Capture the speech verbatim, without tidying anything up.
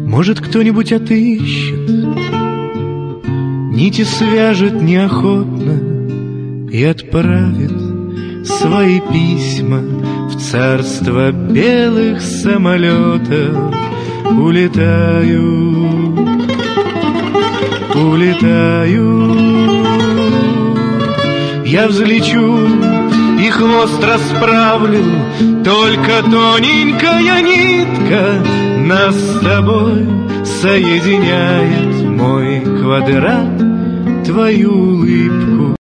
Может, кто-нибудь отыщет, нити свяжет неохотно и отправит свои письма в царство белых самолетов. Улетаю, улетаю, я взлечу и хвост расправлю, только тоненькая нитка нас с тобой соединяет. Мой квадрат, твою улыбку